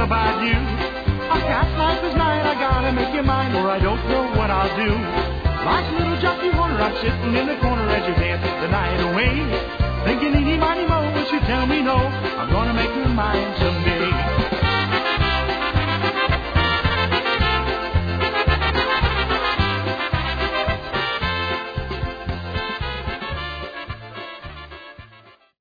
about you. A cat's life is night, I gotta make you mine, or I don't know what I'll do. Like little Jockey Horner, I'm sitting in the corner as you dance the night away. Thinking eeny, miny, mo, but you tell me no, I'm gonna make you mine someday.